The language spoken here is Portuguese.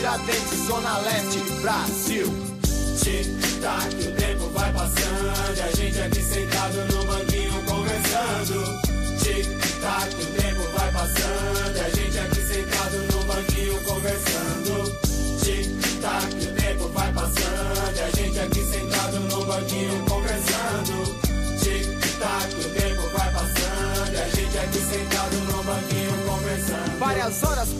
Tiradentes, Zona Leste, Brasil. Tic-tac, o tempo vai passando e a gente aqui sentado no banquinho conversando. Tic-tac, o tempo vai passando e a gente aqui sentado no banquinho conversando. Tic-tac, o tempo vai passando e a gente aqui sentado no banquinho conversando. Tic-tac, o tempo vai passando e a gente aqui sentado no banquinho conversando. Várias horas